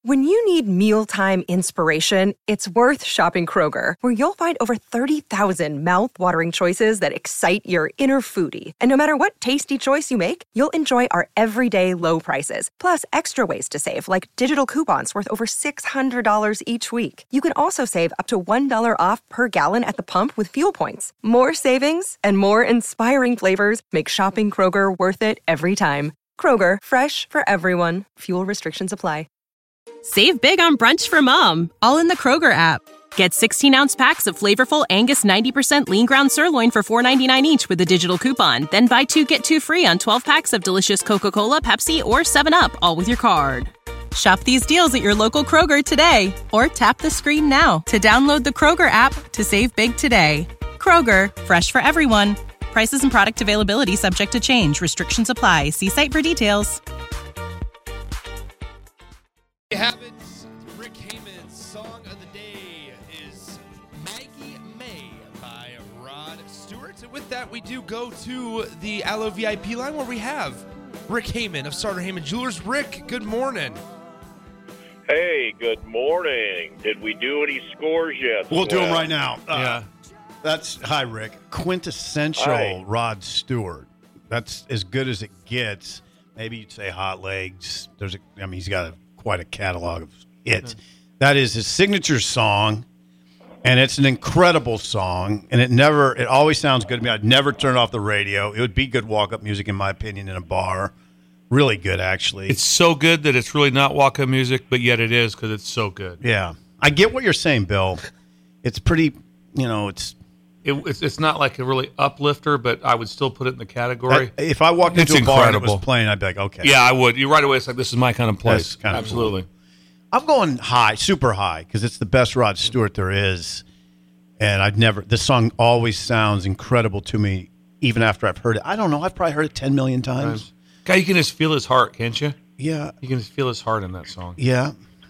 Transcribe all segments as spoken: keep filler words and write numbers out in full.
When you need mealtime inspiration, it's worth shopping Kroger, where you'll find over thirty thousand mouth-watering choices that excite your inner foodie. And no matter what tasty choice you make, you'll enjoy our everyday low prices, plus extra ways to save, like digital coupons worth over six hundred dollars each week. You can also save up to one dollar off per gallon at the pump with fuel points. More savings and more inspiring flavors make shopping Kroger worth it every time. Kroger, fresh for everyone. Fuel restrictions apply. Save big on brunch for mom, all in the Kroger app. Get sixteen-ounce packs of flavorful Angus ninety percent lean ground sirloin for four ninety-nine each with a digital coupon. Then buy two, get two free on twelve packs of delicious Coca-Cola, Pepsi, or seven up, all with your card. Shop these deals at your local Kroger today, or tap the screen now to download the Kroger app to save big today. Kroger, fresh for everyone. Prices and product availability subject to change. Restrictions apply. See site for details. You have it. Rick Heyman's song of the day is Maggie May by Rod Stewart. And with that, we do go to the Allo V I P line where we have Rick Heyman of Sartor Heyman Jewelers. Rick, good morning. Hey, good morning. Did we do any scores yet? We'll do them right now. Uh, Yeah. That's, hi, Rick. Quintessential Hi. Rod Stewart. That's as good as it gets. Maybe you'd say Hot Legs. There's a, I mean, he's got a, quite a catalog of hits. Mm-hmm. That is his signature song, and it's an incredible song, and it never, it always sounds good to me. I'd never turn off the radio. It would be good walk-up music, in my opinion, in a bar. Really good, actually. It's so good that it's really not walk-up music, but yet it is because it's so good. Yeah. I get what you're saying, Bill. It's pretty, you know, it's... It, it's, it's not like a really uplifter, but I would still put it in the category. I, if I walked into It's a bar and it incredible. was playing, I'd be like, okay. Yeah, I would. You right away. It's like this is my kind of place. That's kind of Absolutely. cool. I'm going high, super high, because it's the best Rod Stewart there is. And I've never, this song always sounds incredible to me, even after I've heard it. I don't know, I've probably heard it ten million times. Guy, you can just feel his heart, can't you? Yeah. You can just feel his heart in that song. Yeah.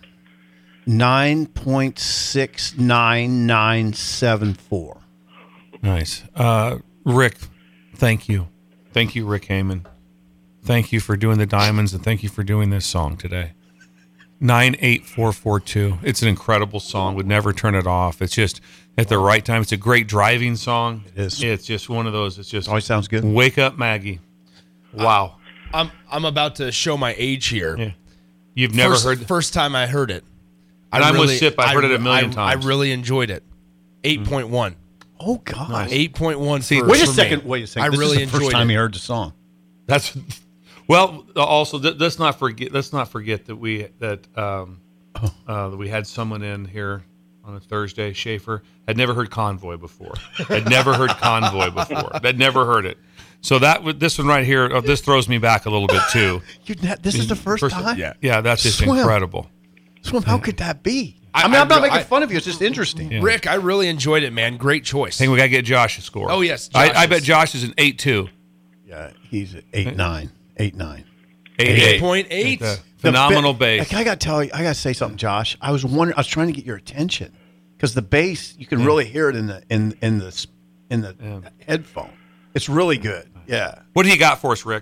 nine point six nine nine seven four. Nice. Uh, Rick, thank you. Thank you, Rick Heyman. Thank you for doing the Diamonds, and thank you for doing this song today. nine eight four four two. It's an incredible song. Would never turn it off. It's just at the right time. It's a great driving song. It is. It's just one of those. It's just Always sounds good. Wake up, Maggie. Wow. I'm I'm about to show my age here. Yeah. You've never first, heard. First time I heard it. And I'm with Sip. I've heard it a I- million I, times. I really enjoyed it. eight point one. Oh, God. eight point one. See, for, Wait a for second. me. Wait a second. I this really is the first enjoyed time it. you heard the song. That's well. Also, th- let's not forget. Let's not forget that we that um, uh, that we had someone in here on a Thursday. Schaefer had never heard Convoy before. Had never heard Convoy before. Had never heard it. So that would this one right here. Oh, this throws me back a little bit too. You've ne- this is the first, time? Yeah. Yeah, that's just Swim. incredible. Swim, how could that be? I- I, mean, I I'm not re- making I- fun of you. It's just interesting. Yeah. Rick, I really enjoyed it, man. Great choice. I think we gotta get Josh's score. Oh, yes, I, I Josh's. bet Josh is an eight two. Yeah, he's at eight nine. eight nine. Eight eight eight. point eight. The Phenomenal The ba- bass. I gotta tell you, I gotta say something, Josh. I was wondering, I was trying to get your attention because the bass, you can really hear it in the in in the s- in the Yeah. headphone. It's really good. Yeah. What do you got for us, Rick?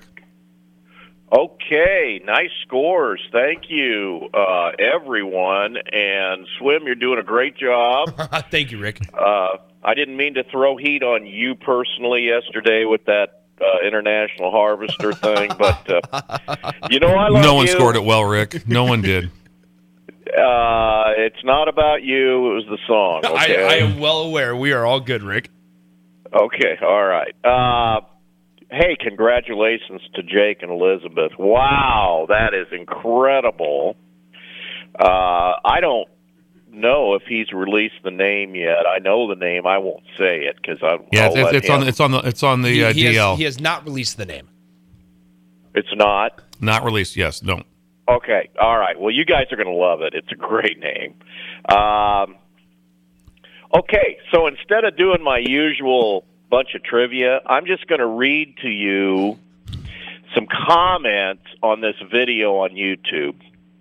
Okay, nice scores. Thank you, uh, everyone. And Swim, you're doing a great job. Thank you, Rick. Uh, I didn't mean to throw heat on you personally yesterday with that uh, International Harvester thing, but uh, you know I love No one you. scored it well, Rick. No one did. Uh, it's not about you. It was the song. Okay. I, I am well aware. We are all good, Rick. Okay, all right. Uh, hey, congratulations to Jake and Elizabeth. Wow, that is incredible. Uh, I don't know if he's released the name yet. I know the name. I won't say it because I. Yeah, I'll it's, let it's him. on. It's on the. It's on the He, uh, he D L. has, he has not released the name. It's not. Not released. Yes. No. Okay, all right. Well, you guys are going to love it. It's a great name. Um, okay, so instead of doing my usual bunch of trivia, I'm just going to read to you some comments on this video on YouTube.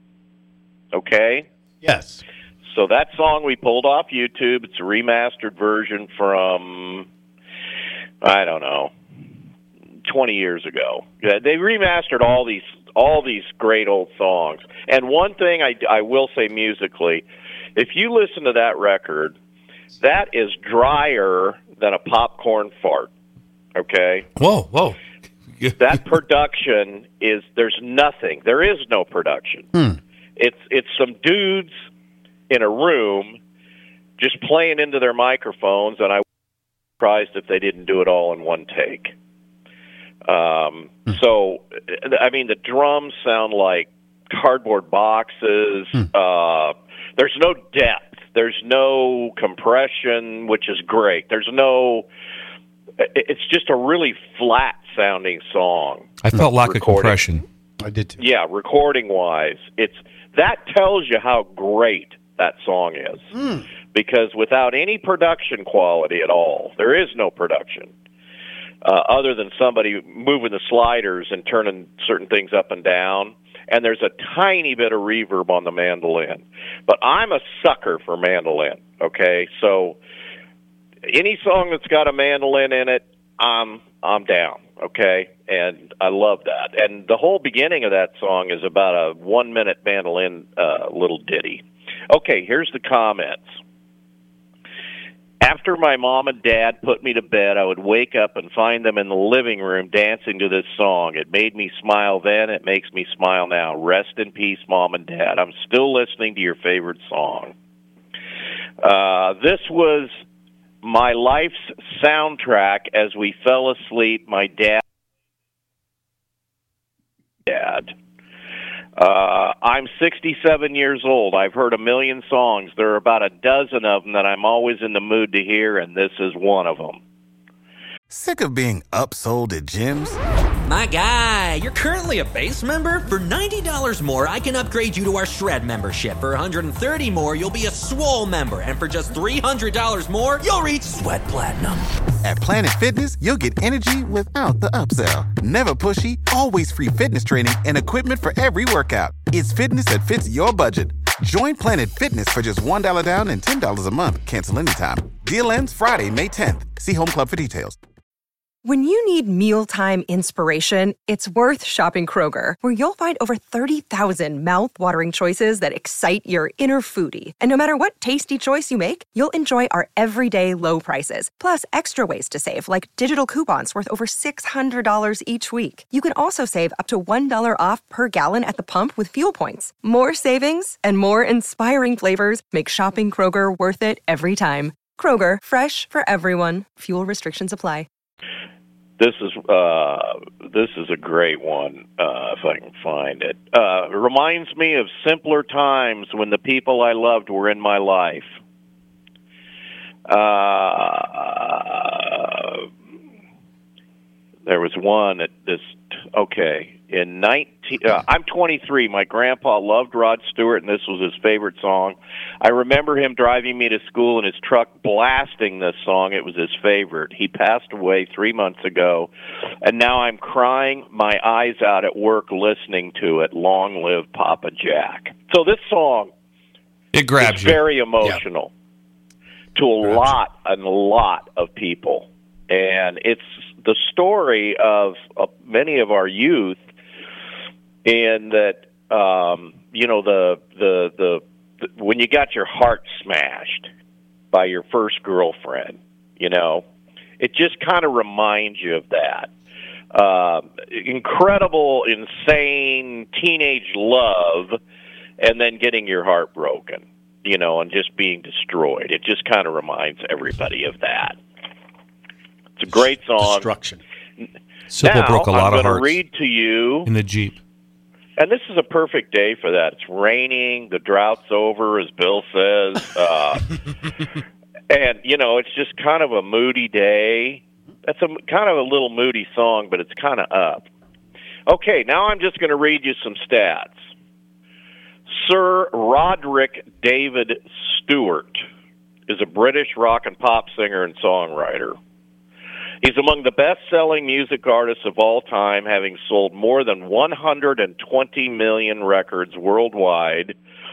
Okay? Yes. So that song we pulled off YouTube, it's a remastered version from, I don't know, twenty years ago. Yeah, they remastered all these all these great old songs. And one thing I, I will say musically, if you listen to that record, that is drier than a popcorn fart, okay? Whoa, whoa. That production is, there's nothing. There is no production. Hmm. It's it's some dudes in a room just playing into their microphones, and I was surprised if they didn't do it all in one take. Um, hmm. So, I mean, the drums sound like cardboard boxes. Hmm. Uh, there's no depth. There's no compression, which is great. There's no... It's just a really flat-sounding song. I felt lack of Recording. compression. I did too. Yeah, recording-wise, it's that tells you how great that song is. Mm. Because without any production quality at all, there is no production, uh, other than somebody moving the sliders and turning certain things up and down, and there's a tiny bit of reverb on the mandolin. But I'm a sucker for mandolin, okay? So any song that's got a mandolin in it, I'm I'm down, okay? And I love that. And the whole beginning of that song is about a one-minute mandolin uh, little ditty. Okay, here's the comments. After my mom and dad put me to bed, I would wake up and find them in the living room dancing to this song. It made me smile then. It makes me smile now. Rest in peace, Mom and Dad. I'm still listening to your favorite song. Uh, this was my life's soundtrack as we fell asleep. My dad. Dad. Uh, I'm sixty-seven years old. I've heard a million songs. There are about a dozen of them that I'm always in the mood to hear, and this is one of them. Sick of being upsold at gyms? My guy, you're currently a base member? For ninety dollars more, I can upgrade you to our Shred membership. For one hundred thirty dollars more, you'll be a Swole member. And for just three hundred dollars more, you'll reach Sweat Platinum. At Planet Fitness, you'll get energy without the upsell. Never pushy, always free fitness training and equipment for every workout. It's fitness that fits your budget. Join Planet Fitness for just one dollar down and ten dollars a month. Cancel anytime. Deal ends Friday, May tenth. See Home Club for details. When you need mealtime inspiration, it's worth shopping Kroger, where you'll find over thirty thousand mouth-watering choices that excite your inner foodie. And no matter what tasty choice you make, you'll enjoy our everyday low prices, plus extra ways to save, like digital coupons worth over six hundred dollars each week. You can also save up to one dollar off per gallon at the pump with fuel points. More savings and more inspiring flavors make shopping Kroger worth it every time. Kroger, fresh for everyone. Fuel restrictions apply. This is uh, this is a great one, uh, if I can find it. Uh, it reminds me of simpler times when the people I loved were in my life. Uh, there was one that this, okay, in nineteen, uh, I'm twenty-three. My grandpa loved Rod Stewart, and this was his favorite song. I remember him driving me to school in his truck blasting this song. It was his favorite. He passed away three months ago, and now I'm crying my eyes out at work listening to it. Long live Papa Jack. So this song It grabs is you. very emotional to a Grabs lot and a lot of people. And it's the story of, of many of our youth in that, um, you know, the, the, the, the when you got your heart smashed by your first girlfriend, you know, it just kind of reminds you of that. Uh, incredible, insane teenage love, and then getting your heart broken, you know, and just being destroyed. It just kind of reminds everybody of that. It's a great song. Destruction. Simple now, broke a lot I'm of going to hearts read to you, in the Jeep. and this is a perfect day for that. It's raining, the drought's over, as Bill says, uh, and you know, it's just kind of a moody day. That's a kind of a little moody song, but it's kind of up. Okay, now I'm just going to read you some stats. Sir Roderick David Stewart is a British rock and pop singer and songwriter. He's among the best-selling music artists of all time, having sold more than one hundred twenty million records worldwide.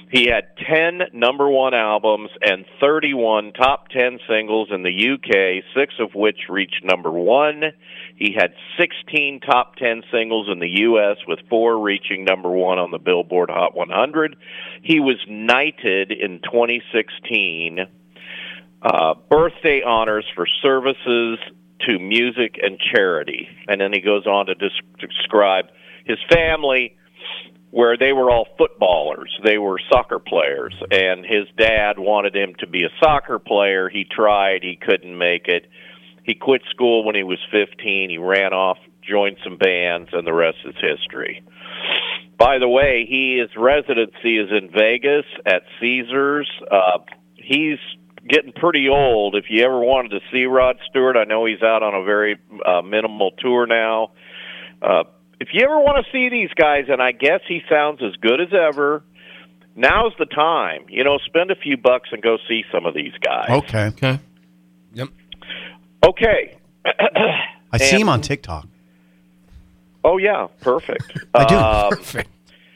He had ten number one albums and thirty-one top ten singles in the U K, six of which reached number one. He had sixteen top ten singles in the U S, with four reaching number one on the Billboard Hot one hundred. He was knighted in twenty sixteen, uh, birthday honors for services to music and charity. And then he goes on to des- describe his family, where they were all footballers. They were soccer players, and his dad wanted him to be a soccer player. He tried. He couldn't make it. He quit school when he was fifteen. He ran off, joined some bands, and the rest is history. By the way, he, his residency is in Vegas at Caesars. Uh, he's getting pretty old. If you ever wanted to see Rod Stewart, I know he's out on a very uh, minimal tour now. Uh, If you ever want to see these guys, and I guess he sounds as good as ever, now's the time. You know, spend a few bucks and go see some of these guys. Okay. Okay. Yep. Okay. I see And- him on TikTok. Oh, yeah, perfect. I do. Um, Perfect.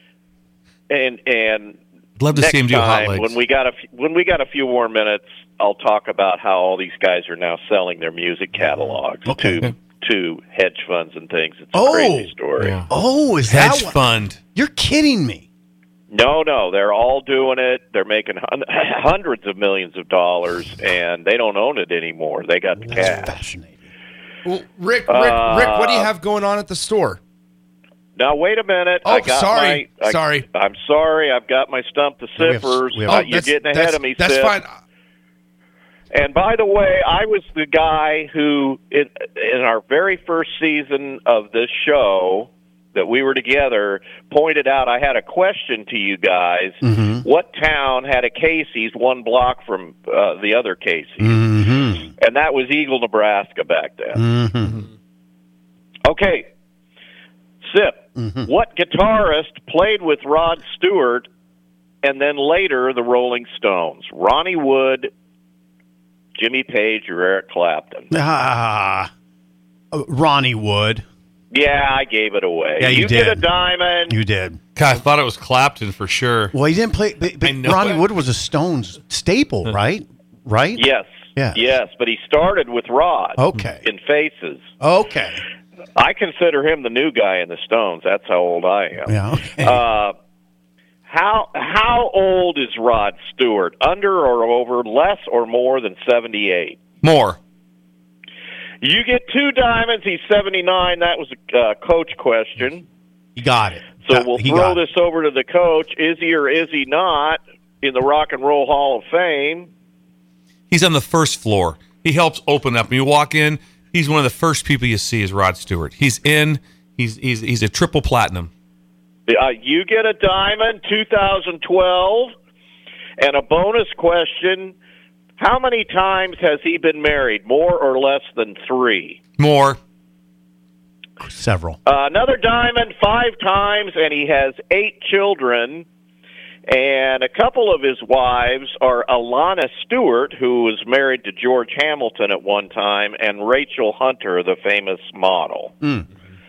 and and I'd love to next see him do Hot time, Legs. when we got a f- when we got a few more minutes, I'll talk about how all these guys are now selling their music catalogs Okay. to to hedge funds and things. It's a Oh. crazy story. Yeah. Oh, is Hedge that what? fund. You're kidding me. No, no, they're all doing it. They're making hun- hundreds of millions of dollars, and they don't own it anymore. They got the That's cash. fascinating. Well, Rick, Rick, Uh, Rick, what do you have going on at the store? Now, wait a minute. Oh, I got sorry. my, I, Sorry. I'm sorry. I've got my stump the We have- sippers. we have- Uh, Oh, you're that's- getting ahead that's- of me, That's Sip. fine. And by the way, I was the guy who, in, in our very first season of this show that we were together, pointed out I had a question to you guys. Mm-hmm. What town had a Casey's one block from uh, the other Casey's? Mm-hmm. And that was Eagle, Nebraska back then. Mm-hmm. Okay, Sip, Mm-hmm. what guitarist played with Rod Stewart and then later the Rolling Stones? Ronnie Wood, Jimmy Page, or Eric Clapton? Ah, uh, Ronnie Wood. Yeah, I gave it away. Yeah, you get a did. diamond. You did. God, I thought it was Clapton for sure. Well, he didn't play. But, but I know Ronnie it. Wood was a Stones staple, right? Right? Yes. Yeah. Yes, but he started with Rod. Okay. In Faces. Okay. I consider him the new guy in the Stones. That's how old I am. Yeah. Okay. Uh, how how old is Rod Stewart? Under or over, less or more than seventy-eight? More. You get two diamonds. He's seventy-nine. That was a uh, coach question. he got it. So Got- we'll he throw got this over to the coach. Is he or is he not in the Rock and Roll Hall of Fame? He's on the first floor. He helps open up. When you walk in, he's one of the first people you see is Rod Stewart. He's in. He's he's he's a triple platinum. Uh, you get a diamond, two thousand twelve, and a bonus question. How many times has he been married? More or less than three? More. it. Several. Uh, another diamond, five times, and he has eight children. And a couple of his wives are Alana Stewart, who was married to George Hamilton at one time, and Rachel Hunter, the famous model. Mm.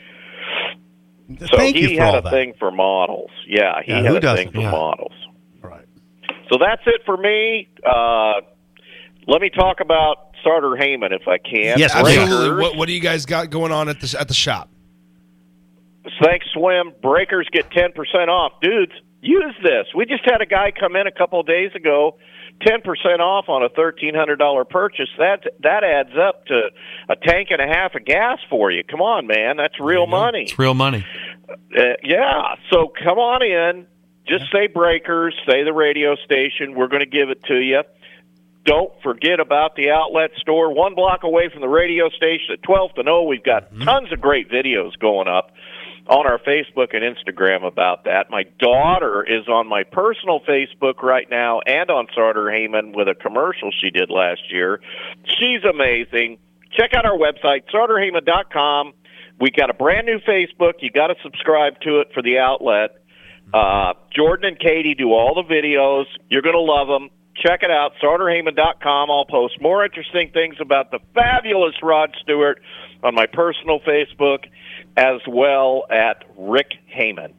So Thank he you for had all a that. thing for models. Yeah, he Yeah, had who a doesn't? thing for Yeah. models. Right. So that's it for me. Uh, let me talk about Sartor Heyman if I can. Yes, Absolutely. Breakers, What, what do you guys got going on at the at the shop? Thanks, Swim. Breakers get ten percent off. Dudes, use this. We just had a guy come in a couple of days ago, ten percent off on a thirteen hundred dollars purchase. That that adds up to a tank and a half of gas for you. Come on, man. That's real money. It's real money. Uh, yeah, so come on in. Just say Breakers, say the radio station. We're going to give it to you. Don't forget about the outlet store, one block away from the radio station at twelfth and O. We've got Mm-hmm. tons of great videos going up on our Facebook and Instagram about that. My daughter is on my personal Facebook right now and on Sartor Heyman with a commercial she did last year. She's amazing. Check out our website, sartor heyman dot com. We got a brand new Facebook. You got to subscribe to it for the outlet. Uh, Jordan and Katie do all the videos. You're going to love them. Check it out, sartor heyman dot com. I'll post more interesting things about the fabulous Rod Stewart on my personal Facebook, as well at Rick Heyman.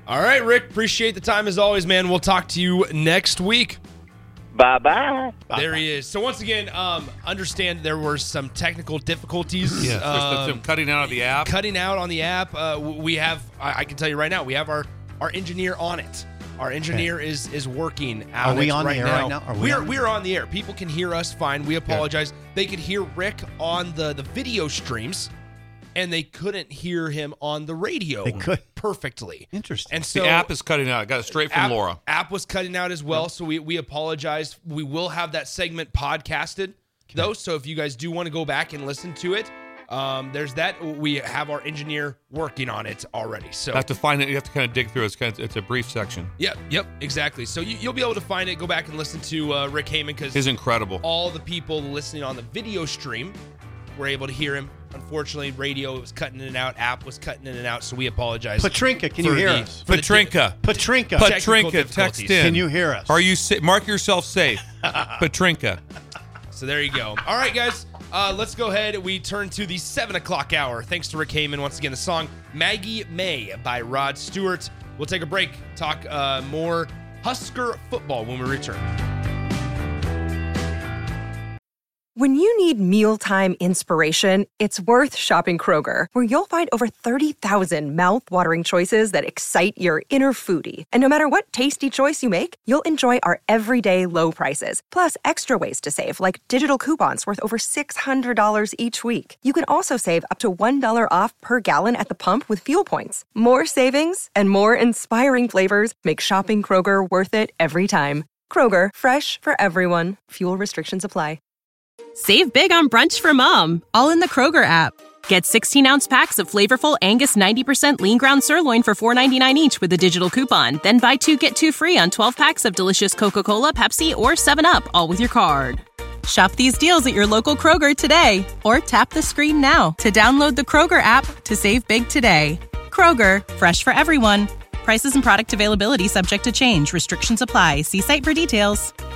All right, Rick, appreciate the time as always, man. We'll talk to you next week. Bye-bye. There he is. So once again, um, understand there were some technical difficulties. Yeah, um, some cutting out of the app. Cutting out on the app. Uh, we have, I, I can tell you right now, we have our, our engineer on it. Our engineer okay. is is working out. Are we on right the air now. right now? Are we we're on? we're on the air. People can hear us fine. We apologize. Yeah. They could hear Rick on the, the video streams, and they couldn't hear him on the radio. They could perfectly. Interesting. And so the app is cutting out. I got it straight from app, Laura. App was cutting out as well, so we we apologize. We will have that segment podcasted okay. though. So if you guys do want to go back and listen to it. Um, there's that. We have our engineer working on it already. So I have to find it. You have to kind of dig through it. It's, kind of, it's a brief section. Yep, yep, exactly. So you, you'll be able to find it. Go back and listen to uh, Rick Heyman because he's incredible. All the people listening on the video stream were able to hear him. Unfortunately, radio was cutting in and out. App was cutting in and out. So we apologize. Patrinka, can you hear the, us? Patrinka, the, Patrinka, Patrinka, text in. Can you hear us? Are you sa- mark yourself safe? Patrinka. So there you go. All right, guys. Uh, let's go ahead. We turn to the seven o'clock hour. Thanks to Rick Heyman. Once again, the song Maggie May by Rod Stewart. We'll take a break, talk uh, more Husker football when we return. When you need mealtime inspiration, it's worth shopping Kroger, where you'll find over thirty thousand mouth-watering choices that excite your inner foodie. And no matter what tasty choice you make, you'll enjoy our everyday low prices, plus extra ways to save, like digital coupons worth over six hundred dollars each week. You can also save up to one dollar off per gallon at the pump with fuel points. More savings and more inspiring flavors make shopping Kroger worth it every time. Kroger, fresh for everyone. Fuel restrictions apply. Save big on brunch for mom, all in the Kroger app. Get sixteen-ounce packs of flavorful Angus ninety percent lean ground sirloin for four ninety-nine each with a digital coupon. Then buy two, get two free on twelve packs of delicious Coca-Cola, Pepsi, or seven up, all with your card. Shop these deals at your local Kroger today, or tap the screen now to download the Kroger app to save big today. Kroger, fresh for everyone. Prices and product availability subject to change. Restrictions apply. See site for details.